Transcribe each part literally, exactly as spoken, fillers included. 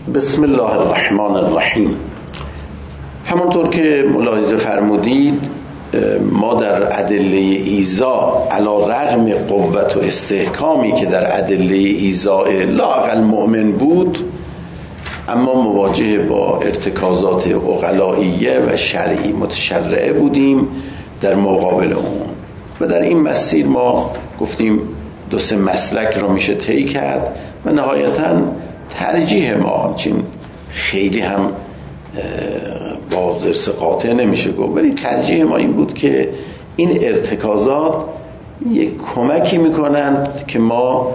بسم الله الرحمن الرحیم. همونطور که ملاحظه فرمودید ما در ادله ایذا علی رغم قوت و استحکامی که در ادله ایذا لااقل مؤمن بود، اما مواجه با ارتکازات عقلائیه و شرعی متشرعه بودیم در مقابل اون. و در این مسیر ما گفتیم دو سه مسلک را میشه طی کرد و نهایتاً ترجیح ما، چون خیلی هم با ضرس قاطع نمیشه گفت، ولی ترجیح ما این بود که این ارتکازات یک کمکی میکنند که ما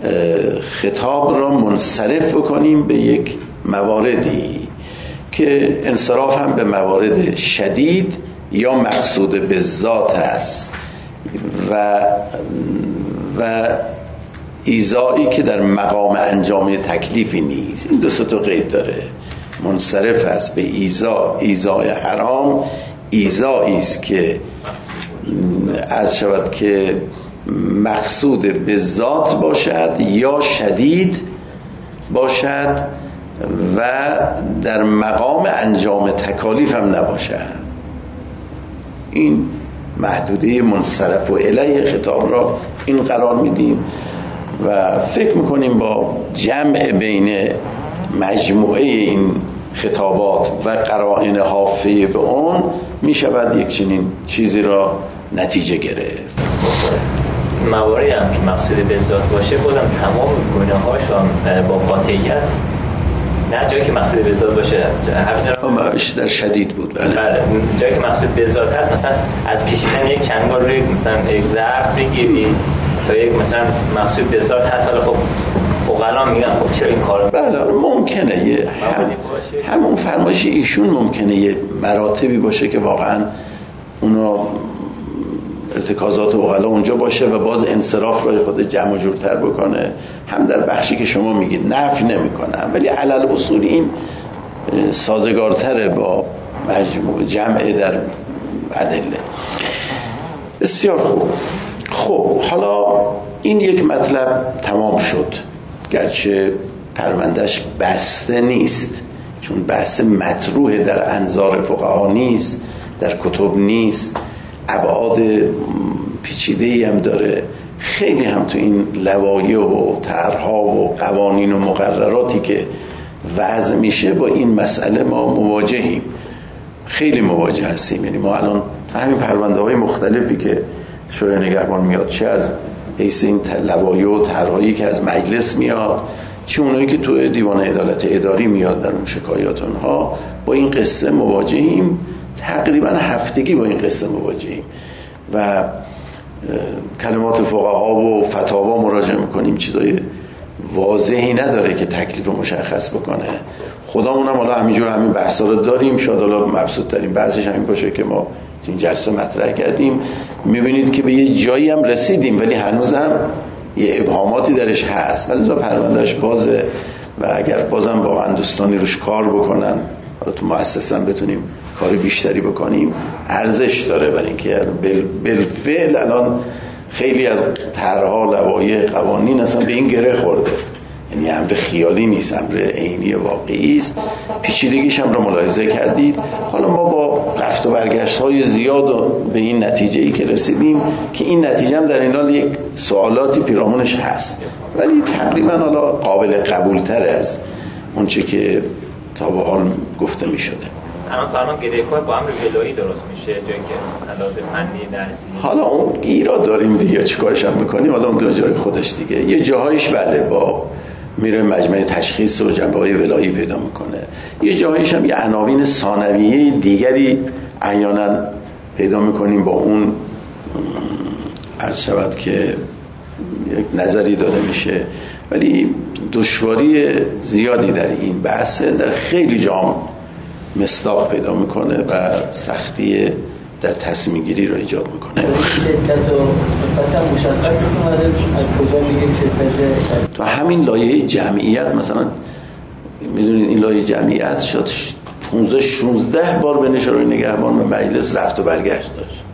خطاب را منصرف بکنیم به یک مواردی که انصراف هم به موارد شدید یا مقصود به ذات است و و ایذایی که در مقام انجام تکلیفی نیست. این دو سه تا قید داره. منصرف است به ایذا، ایذای حرام ایذایی است که عرض شود که مقصود به ذات باشد یا شدید باشد و در مقام انجام تکالیف هم نباشد. این محدوده منصرف و الیه خطاب را این قرار میدیم و فکر میکنیم با جمع بین مجموعه این خطابات و قرائن حافظه به اون میشود یک چنین چیزی را نتیجه گرفت. مواردی هم که مقصود به ذات باشه بودم تمام گناهاش هم با قاطعیت، نه جایی که مقصود به ذات باشه همش در شدید بود. بله. بله جایی که مقصود به ذات هست، مثلا از کشیدن یک چنگال روی مثلا یک ظرف بگیرید تا یک مثلا مقصود به ذات هست، ولی خب اوغلا میگن خب چرا این کارو؟ بله ممکنه یه هم همون فرمایش ایشون ممکنه یه مراتبی باشه که واقعا اونا ارتکازات اوغلا اونجا باشه و باز انصراف رای خود جمع جورتر بکنه، هم در بخشی که شما میگید نفی نمیکنه، ولی علل اصول این سازگارتره با مجموع جمع در ادله. بسیار خوب. خب حالا این یک مطلب تمام شد، گرچه پروندهش بسته نیست، چون بحث مطروح در انظار فقها نیست، در کتب نیست، ابعاد پیچیده‌ای هم داره، خیلی هم تو این لوایح و طرح‌ها و قوانین و مقرراتی که وضع میشه با این مسئله ما مواجهیم، خیلی مواجه هستیم. یعنی ما الان تو همین پرونده‌های مختلفی که شورای نگهبان میاد، چه از حیث این لوایح و طرح‌هایی که از مجلس میاد، چه اونایی که تو دیوان عدالت اداری میاد در اون شکایات اونها، با این قصه مواجهیم، تقریبا هفتگی با این قصه مواجهیم و کلمات فقها و فتاوا مراجعه میکنیم، چیزای واضحی نداره که تکلیف مشخص بکنه. خودمون هم حالا همینجور همین بحثا رو داریم، شاید حالا مبسوط ترین بحثش همین باشه که ما این جلسه مطرح کردیم. میبینید که به یه جایی هم رسیدیم ولی هنوز هم یه ابهاماتی درش هست، ولی زا پروندهش بازه و اگر بازم با دوستانی روش کار بکنن، حالا تو مؤسسه هم بتونیم کار بیشتری بکنیم، ارزش داره. برای اینکه بالفعل الان خیلی از طرح‌ها، لوایح، قوانین اصلا به این گره خورده، یعنی امر خیالی نیست، امر عینی واقعی است. پیچیدگیش هم رو ملاحظه کردید. حالا ما با رفت و برگشت‌های زیاد به این نتیجه‌ای که رسیدیم که این نتیجه هم در این حال یک سوالاتی پیرامونش هست، ولی تقریبا حالا قابل قبول‌تر از اون چه که تا به حال گفته می‌شده. الان تا الان گره کار با امر ولایی درست میشه، جایی که علاوه فنی درسی. حالا اون گیرا داریم دیگه، چیکارش هم می‌کنیم، حالا اون دو جای خودش دیگه. یه جاهایش بله با میره مجمع تشخیص و جنبه‌های ولایی پیدا میکنه، یه جاهایش هم یه عناوین ثانویه دیگری احیانا پیدا میکنیم، با اون عرض شود که یک نظری داده میشه، ولی دشواری زیادی در این بحثه در خیلی جام مصداق پیدا میکنه و سختی در تصمیم گیری رو ایجاد میکنه. شدت و فتح مشخص کنه از کجا میگیم شدت؟ تو همین لایه جمعیت مثلا میدونید این لایه جمعیت شد پانزده شانزده بار بین شورای نگهبان و مجلس رفت و برگشت داشت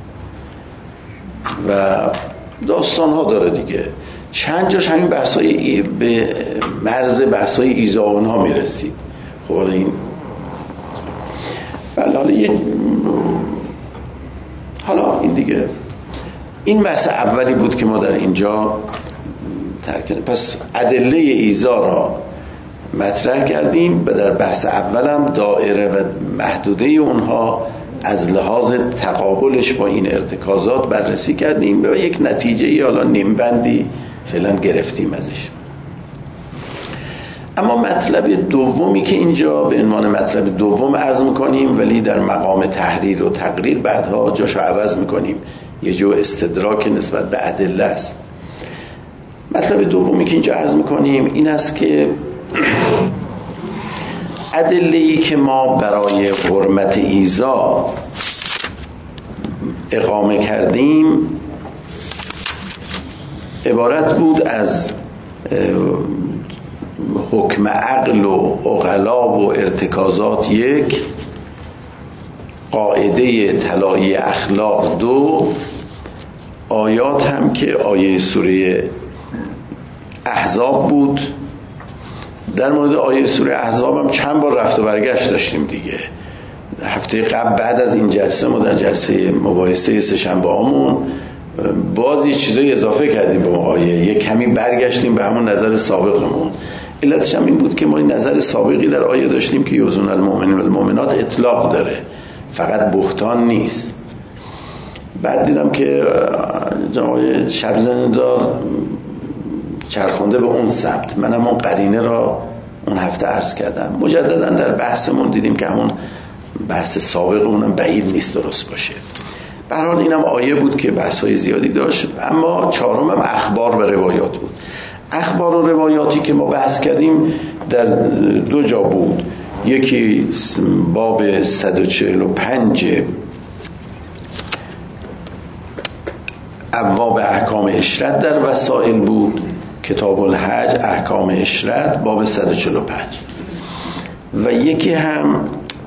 و داستان ها داره دیگه. چند جاش همین بحثای به مرز بحثای ایذا اونها میرسید. خب این بله حالا یه حالا این دیگه این بحث اولی بود که ما در اینجا ترک کردیم. پس ادله ایذا را مطرح کردیم و در بحث اولم دایره و محدوده اونها از لحاظ تقابلش با این ارتکازات بررسی کردیم و یک نتیجه حالا نیمبندی فعلا گرفتیم ازش. اما مطلب دومی که اینجا به عنوان مطلب دوم عرض میکنیم ولی در مقام تحریر و تقریر بعدها جاشو عوض میکنیم، یه جو استدراک نسبت به ادله است. مطلب دومی که اینجا عرض میکنیم این است که ادله‌ای که ما برای حرمت ایذا اقامه کردیم عبارت بود از حکم عقل و عقلا و ارتکازات یک، قاعده طلایی اخلاق دو، آیات هم که آیه سوره احزاب بود. در مورد آیه سوره احزاب هم چند بار رفت و برگشت داشتیم دیگه. هفته قبل بعد از این جلسه ما در جلسه مباحثه سه‌شنبه هامون باز یه چیزای اضافه کردیم به اون آیه، یک کمی برگشتیم به همون نظر سابقمون. علتش هم این بود که ما این نظر سابقی در آیه داشتیم که یوزون المؤمنین و المؤمنات اطلاق داره، فقط بهتان نیست. بعد دیدم که جناب شبزنده‌دار چرخونده به اون سمت، منم اون قرینه را اون هفته عرض کردم. مجددا در بحثمون دیدیم که همون بحث سابق اونم بعید نیست درست باشه. به هر حال اینم آیه بود که بحث‌های زیادی داشت. اما چهارم هم اخبار و روایات بود. اخبار و روایاتی که ما بحث کردیم در دو جا بود، یکی باب صد و چهل و پنج ابواب احکام اشرت در وسائل بود، کتاب الحج احکام اشرت باب صد و چهل و پنج، و یکی هم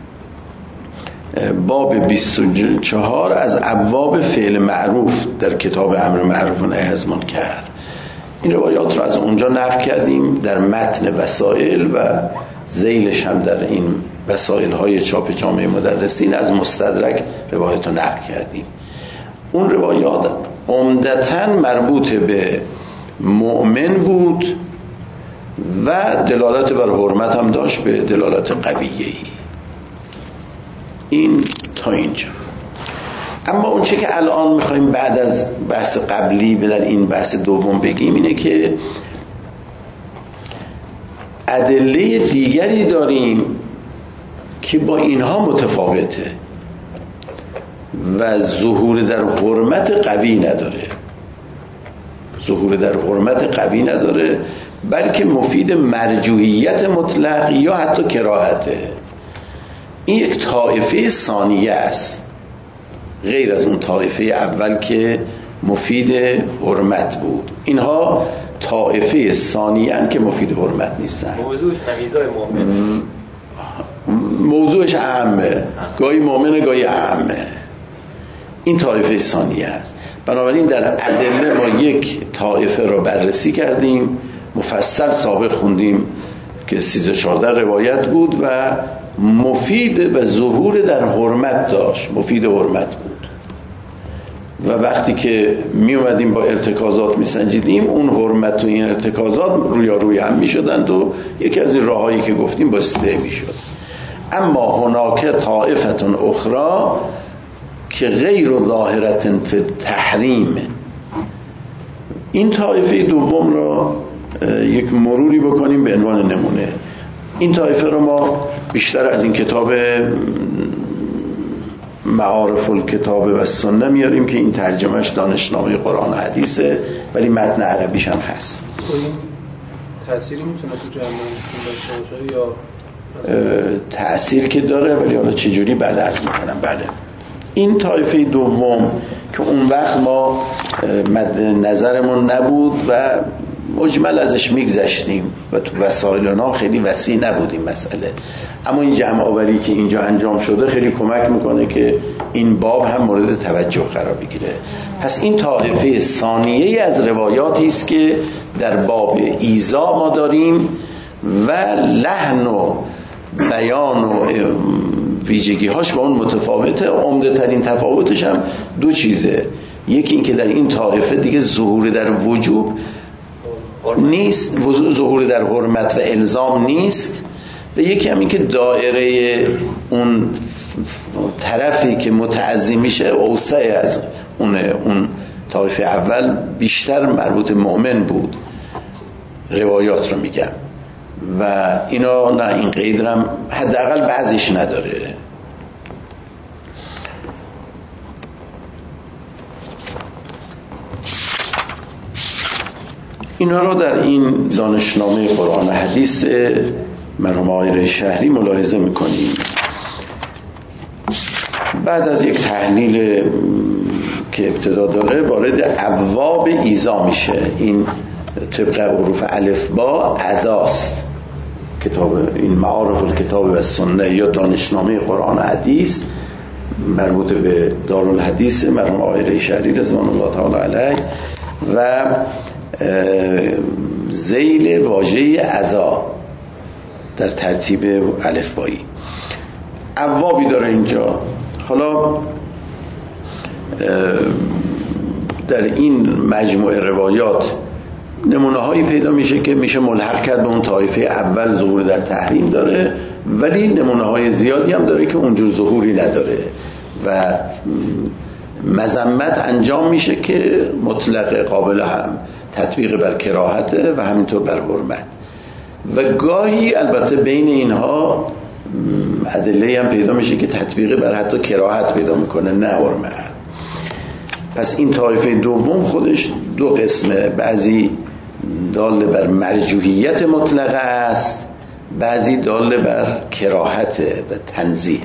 باب بیست و چهار از ابواب فعل معروف در کتاب امر معروف و نهی از منکر. این روایات رو از اونجا نقل کردیم در متن وسائل و ذیلش هم در این وسائل های چاپ جامعه مدرسین از مستدرک روایات رو نقل کردیم. اون روایات عمدتاً مربوط به مؤمن بود و دلالت بر حرمت هم داشت به دلالت قویه‌ای. این تا اینجا. اما اون چه که الان میخوایم بعد از بحث قبلی به در این بحث دوم بگیم اینه که ادله دیگری داریم که با اینها متفاوته و ظهور در حرمت قوی نداره، ظهور در حرمت قوی نداره بلکه مفید مرجوعیت مطلق یا حتی کراهته. این یک طایفه ثانیه است غیر از اون طایفه اول که مفید حرمت بود. اینها طایفه ثانیه ان که مفید حرمت نیستن. موضوعش نمیزای مؤمنه، موضوعش عامه، گاهی مؤمنه گاهی عامه. این طایفه ثانیه است. بنابراین در ادله ما یک طایفه رو بررسی کردیم، مفصل سابق خوندیم که سیزده چهارده روایت بود و مفید و ظهور در حرمت داشت، مفید حرمت بود. و وقتی که می اومدیم با ارتکازات می سنجیدیم اون حرمت و این ارتکازات رویاروی هم می شدند و یکی از این راهایی که گفتیم باسته می شد. اما هناک طائفتون اخرى که غیر ظاهرتن فی تحریم، این طایفه دوم را یک مروری بکنیم به عنوان نمونه. این طایفه رو ما بیشتر از این کتاب معارف الکتاب و سنه میاریم که این ترجمهش دانشنامه قرآن و حدیثه ولی متن عربیش هم هست. این تأثیری میتونه تو جامعه داشته باشه یا تأثیر که داره ولی حالا چجوری بعد عرض میکنم. بله این طایفه دوم که اون وقت ما مد نظرمون نبود و مجمل ازش میگذشتیم و تو وسایلنا خیلی وسیع نبود این مسئله، اما این جمع آوری که اینجا انجام شده خیلی کمک میکنه که این باب هم مورد توجه قرار بگیره. پس این طایفه ثانیه از روایاتی است که در باب ایذا ما داریم و لحن و بیان و ویژگی هاش با اون متفاوته. عمده ترین تفاوتش هم دو چیزه، یکی این که در این طایفه دیگه ظهور در وجوب نیست، ظهور در حرمت و الزام نیست، و یکی هم این که دایره اون طرفی که متعظیم میشه اوسع از اون اون طایفه اول، بیشتر مربوط مؤمن بود. روایات رو میگم و اینا نه، این قید هم حداقل بعضیش نداره. اینا رو در این دانشنامه قرآن حدیث مرحوم آقای ریشهری ملاحظه میکنیم. بعد از یک تحلیل که ابتدا داره وارد ابواب ایذا میشه. این طبق حروف الف با عزاست. کتاب این معارف الکتاب و سنه یا دانشنامه قرآن حدیث مربوط به دارالحدیث مرحوم آقای ریشهری رضوان الله تعالی علیه و ذیل واژه عزا در ترتیب الفبایی ابوابی داره اینجا. حالا در این مجموعه روایات نمونه هایی پیدا میشه که میشه ملحق کرد به اون طایفه اول ظهور در تحریم داره، ولی نمونه های زیادی هم داره که اونجور ظهوری نداره و مذمت انجام میشه که مطلق قابل هم تطبیق بر کراهته و همینطور بر حرمت. و گاهی البته بین اینها ادله هم پیدا میشه که تطبیق بر حتی کراهت پیدا میکنه نه حرمت. پس این طایفه دوم خودش دو قسمه، بعضی دال بر مرجوحیت مطلقه است، بعضی دال بر کراهت و تنزیه.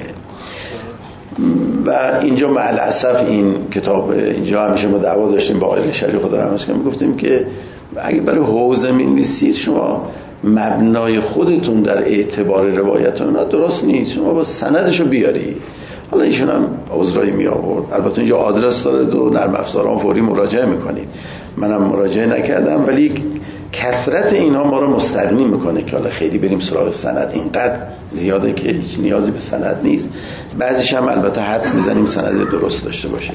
و اینجا مع الاسف این کتاب اینجا همیشه ما دعوا داشتیم با آقای ریشهری خدا رحمتش کنه، میگفتیم که اگه برای حوزه می‌نویسید شما مبنای خودتون در اعتبار روایت اونا درست نیست، شما با سندشو بیاری. حالا ایشون هم عذرایی می آورد، البته اینجا آدرس داره دو نرم افزاران فوری مراجعه میکنید، منم مراجعه نکردم، ولی کثرت اینها ما رو مستغنی میکنه که حالا خیلی بریم سراغ سند. اینقدر زیاده که هیچ نیازی به سند نیست. بعضیش هم البته حدس میزنیم سند درست داشته باشه.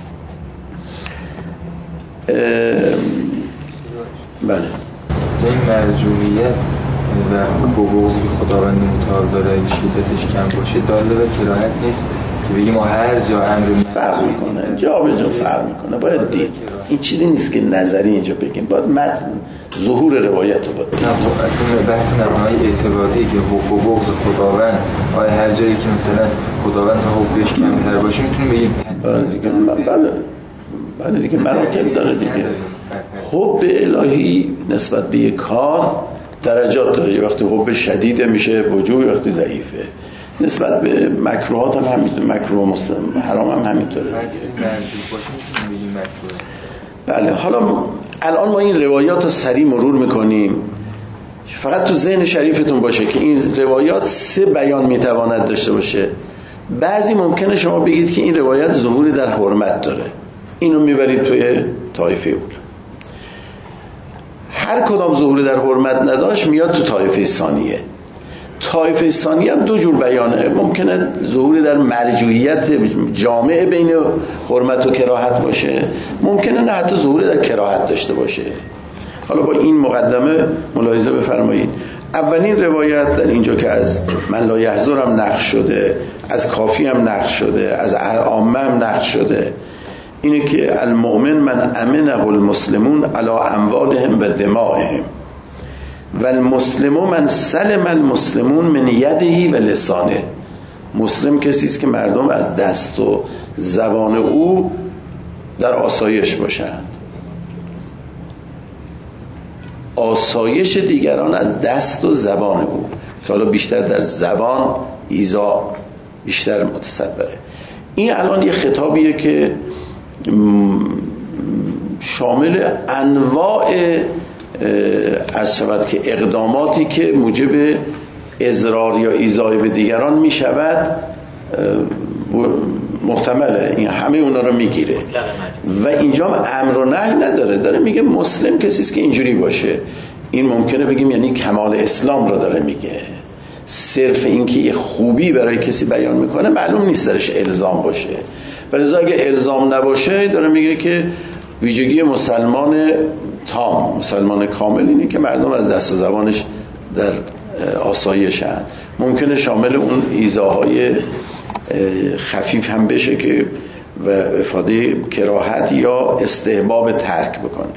بله این مرجوعیت و حقوقی خداوند متعال داره شدتش کم باشه داله و کراهت نیست که بگیم ما هر جا امر فرق میکنه، جا به جا فرق میکنه. باید دید این چیزی نیست که نظری اینجا بگیم، باید متن ظهور روایت رو باید دید. اصلا بحث نمای اعتقادی که حقوق خداوند آیا هر جایی که مثلا خداوند حقوقش کمتر باشه میتونیم بگیم بله دیگه بله بله دیگه مراتب داره دیگه. حب الهی نسبت به یک کار درجات داره، یه وقتی حب شدیده میشه وجوه، وقتی ضعیفه. نسبت به مکروهات هم همینطور، مکروه مسلم حرام هم همینطوره. بله حالا الان ما این روایات رو سریع مرور میکنیم، فقط تو ذهن شریفتون باشه که این روایات سه بیان میتواند داشته باشه. بعضی ممکنه شما بگید که این روایت ظهور در حرمت داره، اینو میبرید توی طایفه اول. هر کدام ظهور در حرمت نداشت میاد تو طایفه ثانیه. طایفه ثانیه هم دو جور بیانه، ممکنه ظهور در مرجوعیت جامع بین حرمت و کراهت باشه، ممکنه نه حتی ظهور در کراهت داشته باشه. حالا با این مقدمه ملاحظه بفرمایید. اولین روایت در اینجا که از من لا یحضر هم نقل شده، از کافی هم نقل شده، از عامه هم نقل شده، اینه که المؤمن من امنه المسلمون علی اموالهم و دمائهم و المسلمون من سلم المسلمون من یده و لسانه. مسلم کسی است که مردم از دست و زبان او در آسایش باشند. آسایش دیگران از دست و زبان او، حالا بیشتر در زبان ایذا بیشتر متصبره. این الان یه خطابیه که شامل انواع عرض شود که اقداماتی که موجب اضرار یا ایذای به دیگران می شود محتمله، این همه اونا رو میگیره و اینجا امر و نهی نداره، داره میگه مسلم کسی است که اینجوری باشه. این ممکنه بگیم یعنی کمال اسلام رو داره میگه، صرف اینکه یه خوبی برای کسی بیان میکنه معلوم نیست درش الزام باشه. ولی اگه الزام نباشه داره میگه که ویژگی مسلمان تام، مسلمان کامل اینه که مردم از دست و زبانش در آسایشن. ممکنه شامل اون ایذاهای خفیف هم بشه که و افاده کراهت یا استحباب ترک بکنه.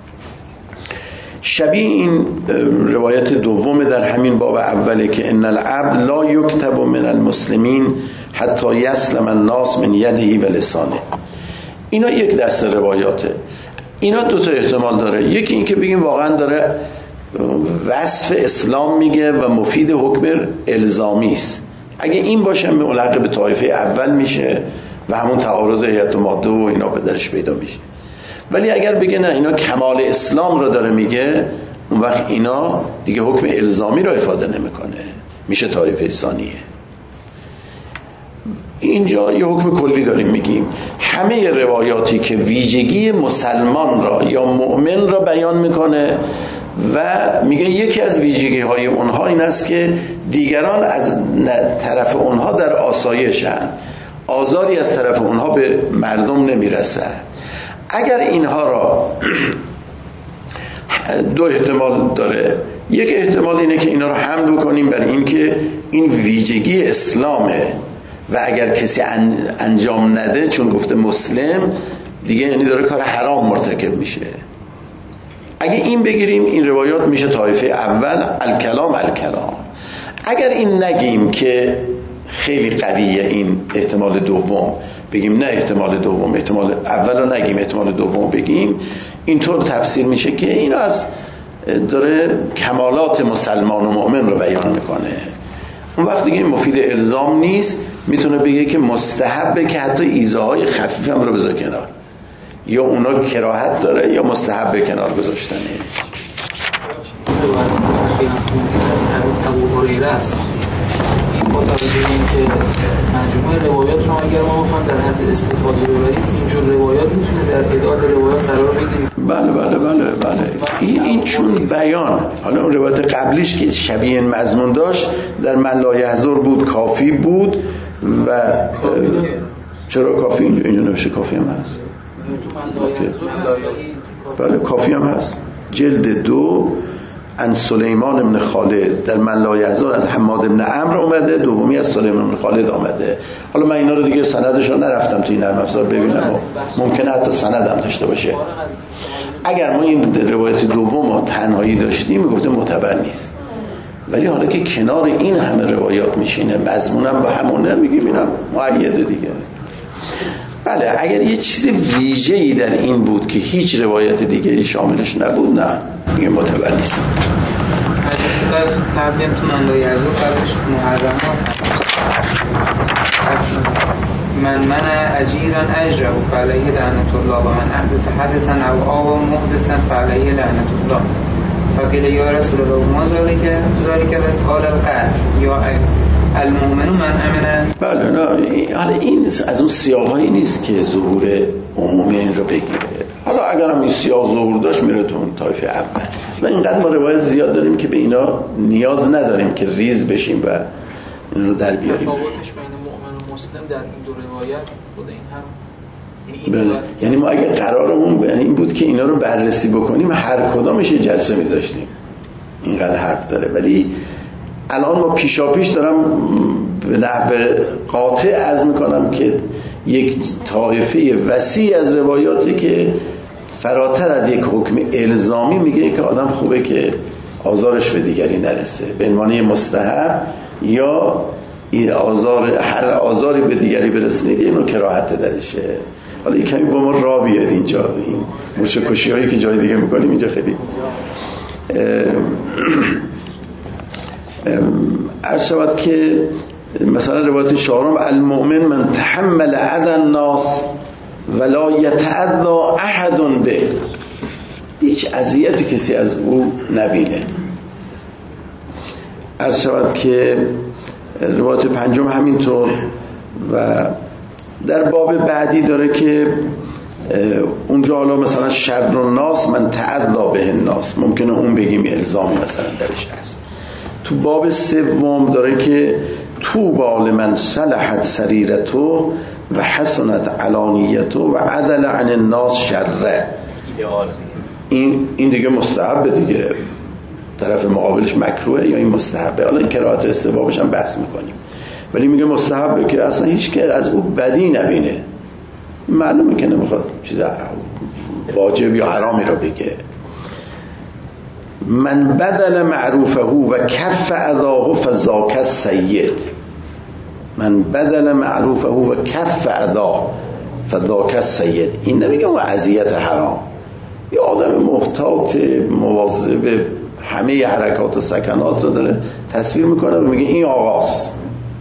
شبیه این روایت دوم در همین باب اوله که ان العبد لا یکتب من المسلمین حتی یسلم الناس من یده و لسانه. اینا یک دسته روایاته. اینا دو تا احتمال داره. یکی این که بگیم واقعا داره وصف اسلام میگه و مفید حکم الزامی است. اگه این باشه ملحق به طایفه اول میشه و همون تعارض هیئت و ماده و اینا به درش پیدا میشه. ولی اگر بگه نه اینا کمال اسلام رو داره میگه، اون وقت اینا دیگه حکم الزامی رو افاده نمیکنه، میشه طایفه ثانیه. اینجا یه حکم کلی داریم میگیم. همه روایاتی که ویژگی مسلمان را یا مؤمن را بیان میکنه و میگه یکی از ویژگی های اونها این است که دیگران از طرف اونها در آسایشن، آزاری از طرف اونها به مردم نمیرسه. اگر اینها را دو احتمال داره. یک احتمال اینه که اینا رو حمل بکنیم بر این که این ویژگی اسلامه و اگر کسی انجام نده چون گفته مسلم دیگه یعنی داره کار حرام مرتکب میشه. اگه این بگیریم این روایات میشه طایفه اول، الکلام الکلام. اگر این نگیم که خیلی قویه این احتمال دوم، بگیم نه احتمال دوم، احتمال اول رو نگیم احتمال دوم بگیم، اینطور تفسیر میشه که اینا از داره کمالات مسلمان و مؤمن رو بیان میکنه. اون وقت دیگه این مفید الزام نیست، میتونه بگه که مستحبه که حتی ایذاهای خفیف هم رو بذار کنار، یا اونا کراهت داره یا مستحب کنار گذاشتنه. ابو هریره است. این با توجه به اینکه مجموعه روایات رو اگر ما بخوایم در حد استفاضه ببریم، اینجور روایات میتونه در عداد روایات قرار بگیره. بله بله بله بله. این این چون بیان، حالا اون روایت قبلیش که شبیه مضمون داشت در من لا یحضر بود، کافی بود و چرا کافی اینجا اینجا نوشته کافی هم هست. بله کافی هم هست. جلد دو ان سلیمان ابن خالد در من لا یحضر از حماد ابن عمرو اومده، دومی از سلیمان ابن خالد آمده. حالا من اینا رو دیگه سندش رو نرفتم تو این نرم افزار ببینم و ممکنه حتی سند هم داشته باشه. اگر ما این روایت دوم رو تنهایی داشتیم میگفتیم معتبر نیست، ولی حالا که کنار این همه روایات میشینه مضمونم به همونه میگیم اینم مؤیده دیگه. بله اگر یه چیز ویژه‌ای در این بود که هیچ روایت دیگری شاملش نبود، نه میگه معتبر نیست. قبلیم تو من لا یحضر قبلش محرمات من من اجیران اجره فعلیه لعنت الله و من احدث حدثا او آوا محدثا فعلیه لعنت الله فقیل یا رسول الله ما ذالک ذالک از قال القتل یا المؤمن من امنه. بله نه حالا این از اون سیاقایی نیست که ظهور عمومی این رو بگیره. حالا اگر هم این سیاق ظهور داشت میره تو اون طایفه اول. حالا اینقدر ما روایت زیاد داریم که به اینا نیاز نداریم که ریز بشیم و این رو در بیاریم. تفاوتش بین مؤمن و مسلم در این دو روایت خود این هم بله. یعنی ما اگه قرارمون یعنی این بود که اینا رو بررسی بکنیم هر کدامش یه جلسه میذاشتیم، اینقدر حرف داره. ولی الان ما پیشا پیش دارم به نحو قاطع عرض میکنم که یک طایفه وسیع از روایاتی که فراتر از یک حکم الزامی میگه که آدم خوبه که آزارش به دیگری نرسه به عنوان مستحب، یا آزار هر آزاری به دیگری برسونید اینو کراهت درشه. حالا این کمی با ما را بیاد اینجا، این موشکشی هایی که جای دیگه میکنیم اینجا خیلی عرض شود که مثلا روایت چهارم المؤمن من تحمل اذى الناس ولا يتأذى احد به، هیچ اذیتی کسی از او نبینه. عرض شود که روایت پنجم همینطور و در باب بعدی داره که اونجا حالا مثلا شر الناس من تعذى به الناس، ممکنه اون بگیم الزامی مثلا درش هست. تو باب سوم داره که تو بال من صلحت سریرتو و حسنت علانیتو و عدل عن الناس شره. این این دیگه مستحبه دیگه، طرف مقابلش مکروه یا این مستحبه. حالا این قرائت استحبابش هم بحث میکنیم، ولی میگه مستحبه که اصلا هیچ که از او بدی نبینه. معلومه که نمیخواد چیز واجب یا حرامی رو بگه. من بدل معروفه و کف اذاه فذاک السید. من بدل معروفه و کف اذاه فذاک السید. این نمیگه اون اذیت حرام. یه آدم محتاط مواظب همه حرکات و سکنات رو داره تصویر میکنه و میگه این آقاست.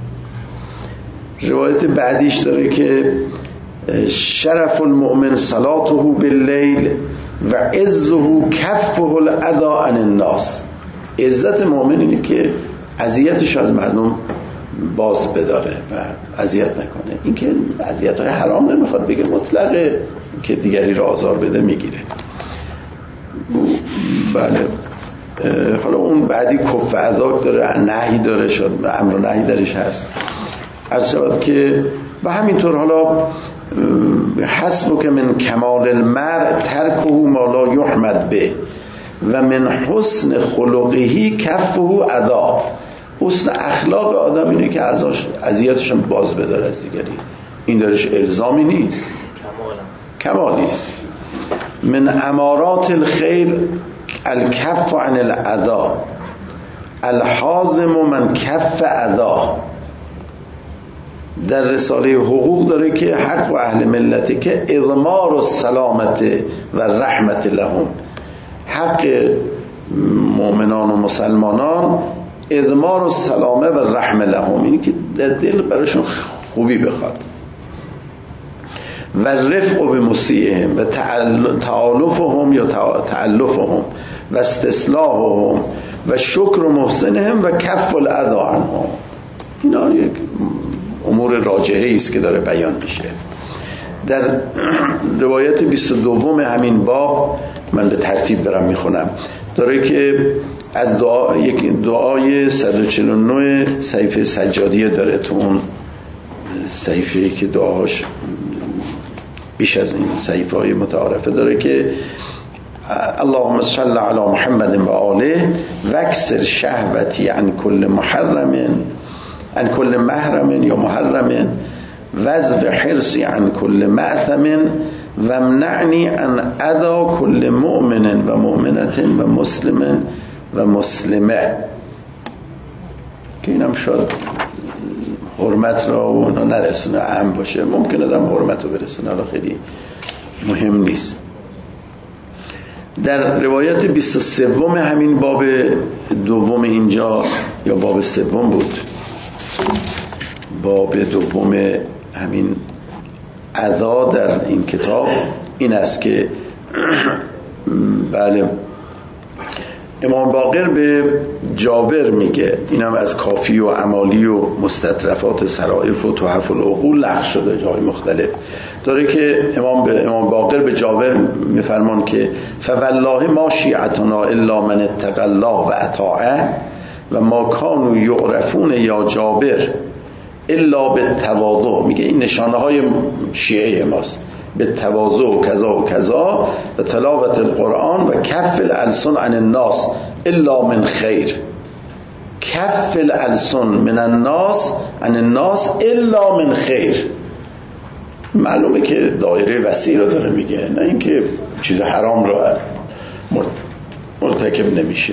روایت بعدیش داره که شرف المؤمن صلاته باللیل و عزه کفه الاذی عن الناس. عزت مؤمن اینه که اذیتش از مردم باز بداره و اذیت نکنه. این که اذیت‌های حرام نمیخواد بگه، مطلقه که دیگری رو آزار بده میگیره. بله. حالا اون بعدی کف اذاک داره، نهی داره، شد امر و نهی درش هست. عرض شود که و همینطور حالا حسب که من کمال المرء ترکه ما لا یحمد به و من حسن خلقه کفه اذا. حسن اخلاق آدم اینه که ازش اذیتش باز بداره از دیگری. این درش الزامی نیست، کمالی است. من امارات الخیر الکف عن الاذى الحازم من کف اذى. در رساله حقوق داره که حق و اهل ملته که اضمار و سلامت و رحمت لهم. حق مؤمنان و مسلمانان اضمار و سلامه و رحمت لهم، اینی که در دل براشون خوبی بخواد. و رفق به مسیئهم و تعالفهم یا تعلفهم و استصلاحهم و شکر و محسنهم و کف الاذی عنهم. اینا یک امور راجحه است که داره بیان میشه. در روایت بیست و دو همین باب من به ترتیب دارم میخونم، داره که از دعا یک دعای صد و چهل و نه صحیفه سجادیه داره. تو اون صحیفه‌ای که دعاش بیش از این صحیفه های متعارفه داره که اللهم صل علی محمد و آله واکسر شهوتی عن کل محرم عن کل محرم یا محرم وذب حرصی عن کل معثم و امنعنی عن اذی کل مؤمن و مؤمنة و مسلم و مسلمه. که اینم شاید حرمت را و اونا نرسونه، اهم باشه. ممکنه دم حرمت رو برسونه، حالا خیلی مهم نیست. در روایت بیست و سه همین باب دوم اینجا یا باب سوم بود، باب دوم همین اذا در این کتاب این است که بله امام باقر به جابر میگه، اینم از کافی و عمالی و مستطرفات سرائف و تحف العقول لغو شده جای مختلف، داره که امام به امام باقر به جابر میفرمان که فوالله ما شیعتنا الا من اتقى الله و اطاعه و ما کانوا یعرفون یا جابر الا بالتواضع. میگه این نشانه های شیعه ماست، به تواضع و کذا و کذا و تلاوت القرآن و کف الالسن عن الناس الا من خیر. کف الالسن من الناس عن الناس الا من خیر. معلومه که دایره وسیع رو داره میگه، نه اینکه چیز حرام رو مرتکب نمیشه.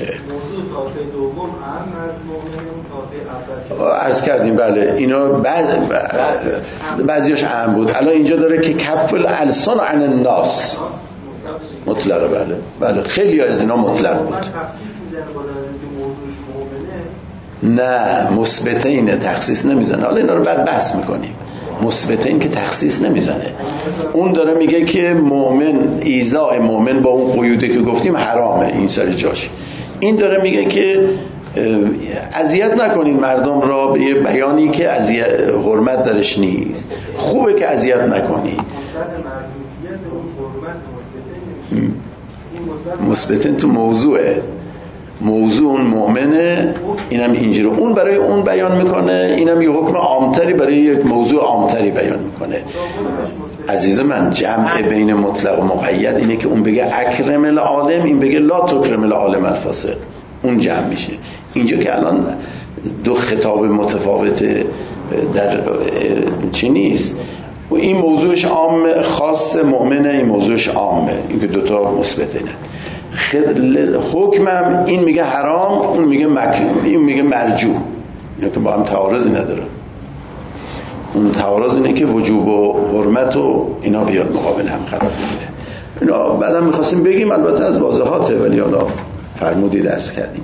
عرض کردیم بله اینا بعض بعضیاش اهم بود. الان اینجا داره که کف الالسن عن الناس مطلقه. بله بله خیلی از اینا مطلق بود. نه مثبتین تخصیص نمیزنه. حالا اینا رو بعد بحث میکنیم. مثبتین که تخصیص نمیزنه. اون داره میگه که مؤمن ایذاء مؤمن با اون قیودی که گفتیم حرامه، این سر جاش. این داره میگه که اذیت نکنید مردم را به یه بیانی که اذیت حرمت درش نیست. خوبه که اذیت نکنید. مثبتین تو موضوعه. موضوع اون مؤمنه، اینم اینجوری اون برای اون بیان میکنه، اینم یه حکم عامتری برای یک موضوع عامتری بیان میکنه. عزیز من جمع بین مطلق و مقید اینه که اون بگه اکرم العالم، این بگه لا تکرم العالم الفاسق، اون جمع میشه. اینجا که الان دو خطاب متفاوت در چی نیست، و این موضوعش عام خاص مؤمنه، این موضوعش عامه، این که دوتا مثبته. نه حکمم این میگه حرام، اون میگه مکروه، این میگه مرجوح، اینا که با هم تعارضی نداره. اون تعارض اینه که وجوب و حرمت و اینا بیاد مقابل هم قرار بگیره. اینا بعدم میخواستیم بگیم، البته از واضحاته، ولی حالا فرمودی درس کردیم.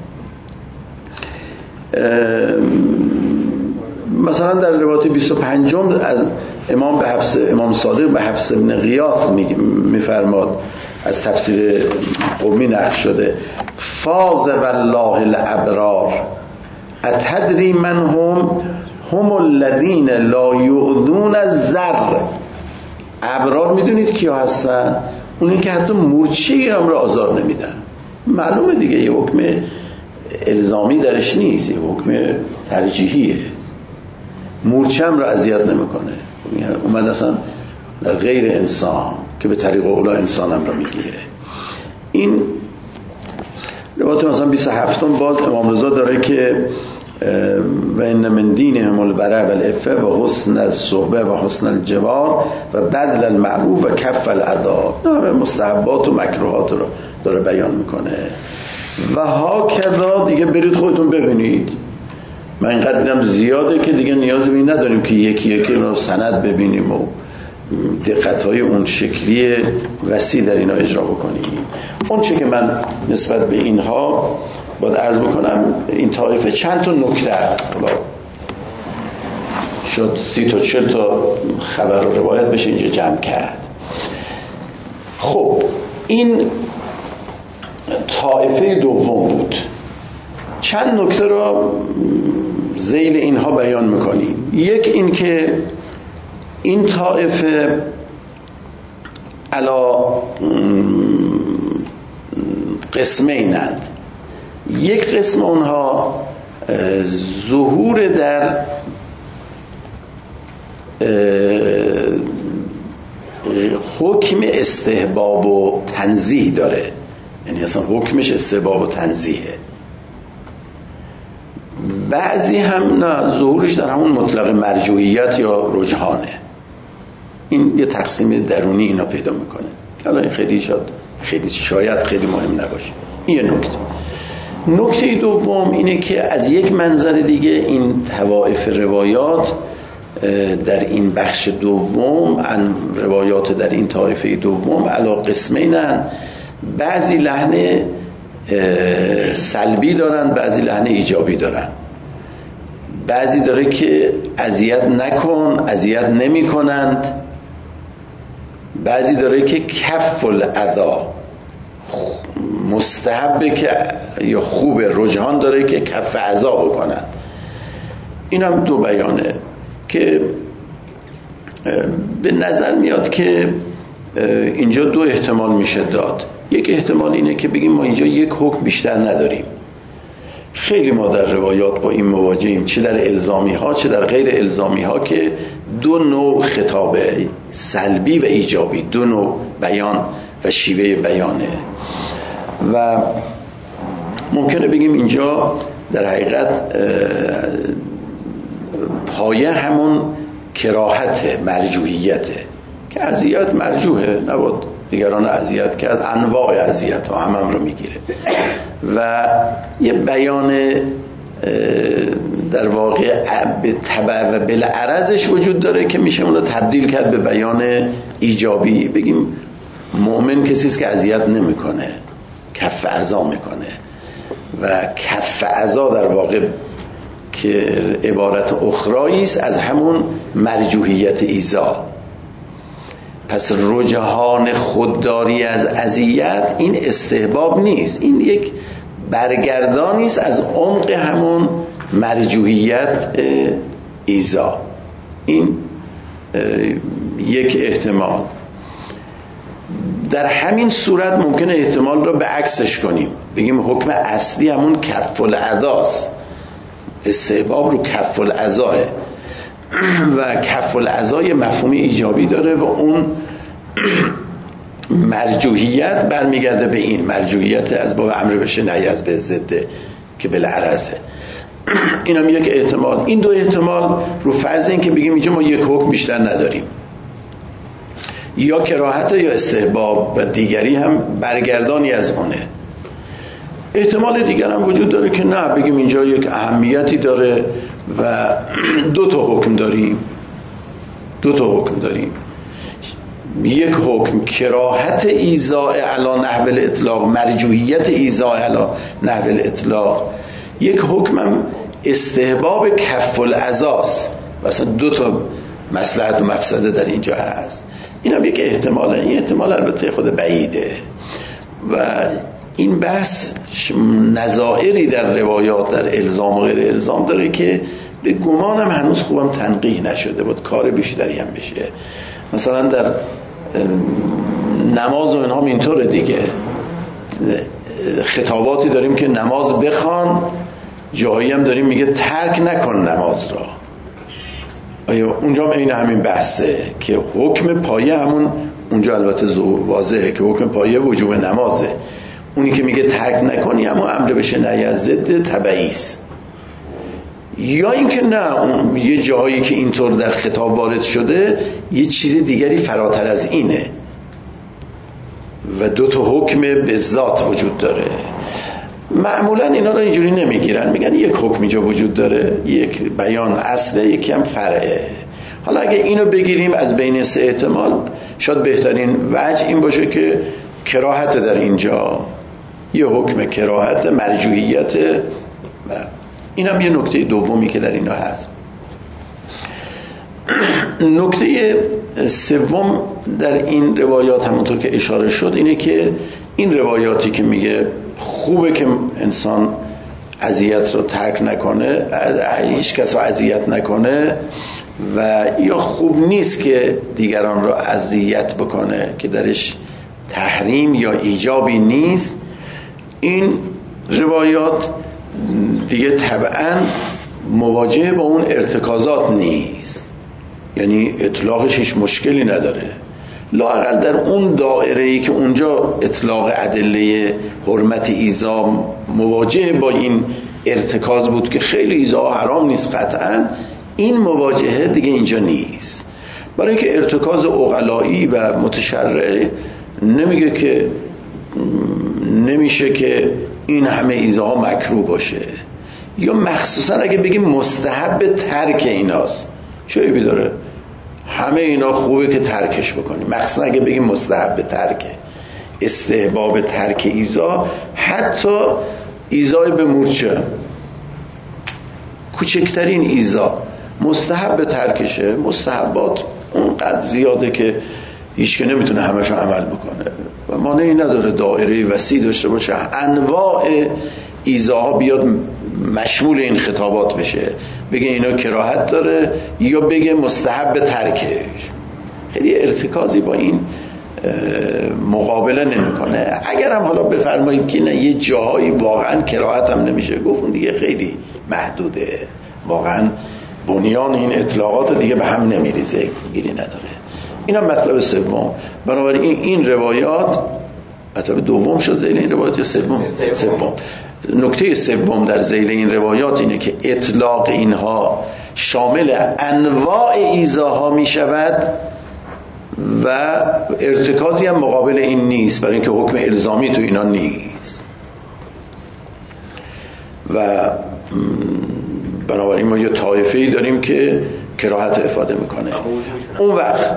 مثلا در روایت بیست و پنجم از امام به حفص امام صادق به حفص بن غیاث میفرماد، از تفسیر قمی نقل شده، فاز والله الابرار اتدری من هم هم الذین لا یؤذون الزر. ابرار میدونید کیا هستن؟ اونی که حتی مورچه ایران را آزار نمیدن. معلومه دیگه، یه حکم الزامی درش نیست، یه حکم ترجیحیه. مورچه هم را اذیت نمیکنه، اومد اصلا در غیر انسان که به طریق اولا انسان هم را میگیره. این روایت مثلا بیست و هفتم باز امام رضا داره که و ان من دینهم البراء والعفه و حسن الصحبه و حسن الجوار و بذل المعروف و کف الاذی. نه مستحبات و مکروهات رو داره بیان میکنه. و ها کذا دیگه برید خودتون ببینید. من اینقدر دیدم زیاده که دیگه نیازی به این نداریم که یکی یکی رو سند ببینیم و دقت‌های اون شکلی وسیع در اینا اجرا بکنیم. اون چه که من نسبت به اینها باید عرض بکنم، این طایفه چند تا نکته هست، حالا شد سی تا چل تا خبر و روایت بشه اینجا جمع کرد. خب این طایفه دوم بود. چند نکته را ذیل اینها بیان میکنیم. یک این که این طایفه علا قسمینند. یک قسم اونها ظهور در حکم استحباب و تنزیه داره، یعنی اصلا حکمش استحباب و تنزیه. بعضی هم نه، ظهورش در همون مطلق مرجوعیت یا رجحانه. این یه تقسیم درونی اینا پیدا میکنه، حالا این خیلی شاید خیلی شاید خیلی مهم نباشه. این یه نکته. نکته دوم اینه که از یک منظر دیگه این طوائف روایات در این بخش دوم، روایات در این طایفه دوم علا قسمینن، بعضی لحن سلبی دارن، بعضی لحن ایجابی دارن. بعضی داره که اذیت نکن، اذیت نمی کنند. بعضی داره که کف الاذی، مستحبه که یا خوب رجحان داره که کف اذی بکنند. این هم دو بیانه که به نظر میاد که اینجا دو احتمال میشه داد. یک احتمال اینه که بگیم ما اینجا یک حکم بیشتر نداریم. خیلی ما در روایات با این مواجهیم، چه در الزامی ها چه در غیر الزامی ها، که دو نوع خطابه، سلبی و ایجابی، دو نوع بیان و شیوه بیانه. و ممکنه بگیم اینجا در حقیقت پایه همون کراهت مرجوحیته که اذیت مرجوحه، نباید دیگران اذیت کرد، انواع اذیت ها هم, هم رو میگیره. و یه بیان در واقع به تبع و بالعرضش وجود داره که میشه اون رو تبدیل کرد به بیان ایجابی. بگیم مؤمن کسی است که اذیت نمیکنه، کف اذی میکنه. و کف اذی در واقع که عبارت اخرایی است از همون مرجوحیت ایذا. پس رجحان خودداری از اذیت این استحباب نیست، این یک برگردانی است از عمق همون مرجوحیت ایذا. این یک احتمال. در همین صورت ممکنه احتمال را به عکسش کنیم، بگیم حکم اصلی همون کف العضاست، استحباب رو کف العضاه و کف العضای مفهوم ایجابی داره و اون مرجوحیت برمیگرده به این مرجوحیت از باب امر بشه نهی از به ضده که بالعرضه. این هم یک احتمال. این دو احتمال رو فرض این که بگیم اینجا ما یک حکم بیشتر نداریم، یا کراهت یا استحباب و دیگری هم برگردانی از اونه. احتمال دیگر هم وجود داره که نه، بگیم اینجا یک اهمیتی داره و دو تا حکم داریم دو تا حکم داریم یک حکم کراهت ایذاء علی نحو الاطلاق، مرجوحیت ایذاء علی نحو الاطلاق، یک حکم هم استحباب کف العضاست، مثلا دو تا مصلحت و مفسده در اینجا هست. این هم یک احتماله. این احتمال البته خود بعیده و این بحث نظائری در روایات در الزام و غیر الزام داره که به گمانم هنوز خوبم تنقیح نشده بود، کار بیشتری هم بشه. مثلا در نماز و اینها اینطوره دیگه، خطاباتی داریم که نماز بخوان، جایی هم داریم میگه ترک نکن نماز را. آیا اونجا هم این همین بحثه که حکم پایه همون اونجا البته واضحه که حکم پایه وجوب نمازه، اونی که میگه ترک نکنی اما امر بشه نهی از ضد تبعی است. یا اینکه نه، اون یه جایی که اینطور در خطاب وارد شده یه چیز دیگری فراتر از اینه و دو تا حکم به ذات وجود داره. معمولا اینا رو اینجوری نمیگیرن، میگن یک حکم اینجا وجود داره، یک بیان اصله، یکی هم فرعه. حالا اگه اینو بگیریم از بین سه احتمال، شاید بهترین وجه این باشه که کراهت در اینجا یه حکم کراهت، مرجوحیت. این هم یه نکته دومی که در اینا هست. نکته سوم در این روایات همونطور که اشاره شد اینه که این روایاتی که میگه خوبه که انسان اذیت رو ترک نکنه، هیچ کس رو اذیت نکنه، و یا خوب نیست که دیگران رو اذیت بکنه که درش تحریم یا ایجابی نیست، این روایات دیگه طبعا مواجه با اون ارتکازات نیست، یعنی اطلاقش هیچ مشکلی نداره. لااقل در اون دائره‌ای که اونجا اطلاق ادله حرمت ایذا مواجه با این ارتکاز بود که خیلی ایذا حرام نیست قطعا، این مواجهه دیگه اینجا نیست. برای اینکه ارتکاز عقلایی و متشرع نمیگه که نمیشه که این همه ایذاها مکروه باشه، یا مخصوصا اگه بگیم مستحب ترک ایناست، چه عیبی داره؟ همه اینا خوبه که ترکش بکنیم، مخصوصا اگه بگیم مستحب ترکه، استحباب ترک ایذا، حتی ایذای به مورچه، کوچکترین ایذا مستحب ترکشه. مستحبات اونقدر زیاده که هیچ که نمیتونه همشو عمل بکنه و مانعی نداره دایره وسیع داشته باشه، انواع ایذاها بیاد مشمول این خطابات بشه، بگه اینا کراهت داره یا بگه مستحب ترکش. خیلی ارتکازی با این مقابله نمیکنه. اگر هم حالا بفرمایید که نه یه جاهایی واقعا کراهت هم نمیشه گفت، اون دیگه خیلی محدوده، واقعا بنیان این اطلاقات دیگه به هم نمیریزه، گیری نداره. این هم مطلب سوم. بنابراین این, این روایات مطلب دوم شد ذیل این روایات یا سوم؟ سوم. نکته سوم در ذیل این روایات اینه که اطلاق اینها شامل انواع ایذاها می شود و ارتکازی هم مقابل این نیست، برای اینکه حکم الزامی تو اینا نیست و بنابراین ما یه طایفه‌ای داریم که کراهت افاده میکنه. اون وقت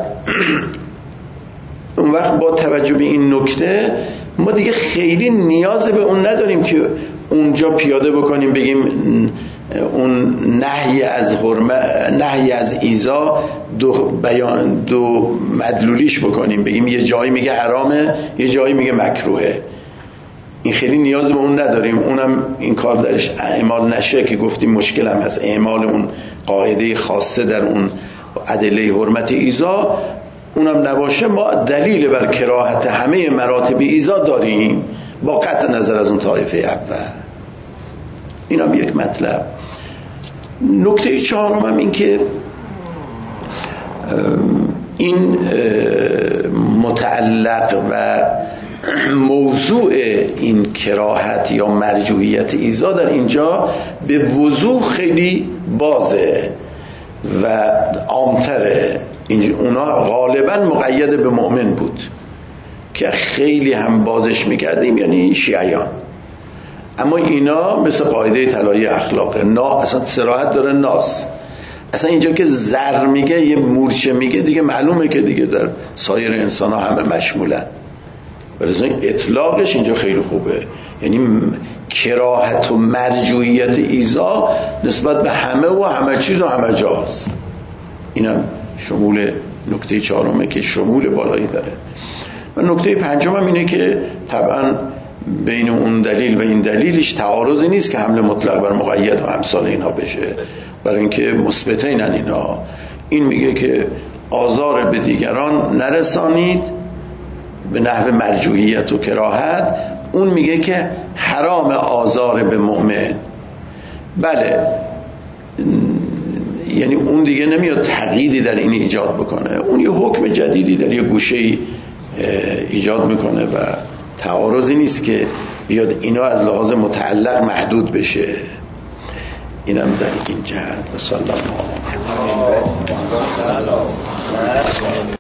اون وقت با توجه به این نکته ما دیگه خیلی نیاز به اون نداریم که اونجا پیاده بکنیم بگیم اون نهی از حرمت، نهی از ایذا دو بیان دو مدلولیش بکنیم، بگیم یه جایی میگه حرامه یه جایی میگه مکروهه. این خیلی نیاز به اون نداریم. اونم این کار درش اعمال نشه که گفتیم مشکل هم هست، اعمال اون قاعده خاصه در اون ادله حرمت ایذا اونم نباشه ما دلیل بر کراهت همه مراتب ایذا داریم با قطع نظر از اون طایفه اول. اینم یک مطلب. نکته چهارم هم این که این متعلق و موضوع این کراهت یا مرجوعیت ایذا در اینجا به وضوح خیلی بازه و عامتره. اونا غالبا مقید به مؤمن بود که خیلی هم بازش میکردیم، یعنی شیعیان. اما اینا مثل قاعده طلایی اخلاقه، نا اصلا صراحت داره ناس. اصلا اینجا که زر میگه یه مورچه میگه دیگه معلومه که دیگه در سایر انسان ها همه مشمولن. برای اطلاقش اینجا خیلی خوبه، یعنی کراهت و مرجوعیت ایذا نسبت به همه و همه چیز و همه جاست. اینم شمول نکته چهارمه که شمول بالایی داره. و نکته پنجم هم اینه که طبعا بین اون دلیل و این دلیلش تعارضی نیست که حمل مطلق بر مقید و امثال اینها بشه، برای اینکه مثبتینن اینا. این میگه که آزار به دیگران نرسانید به نحو مرجوعیت و کراهت، اون میگه که حرام آزار به مؤمن. بله، یعنی اون دیگه نمیاد تقییدی در این ایجاد بکنه، اون یه حکم جدیدی در یه گوشه‌ای ایجاد میکنه و تعارضی نیست که بیاد اینا از لحاظ متعلق محدود بشه. اینم در این جهت. و صلی الله علیه و سلم.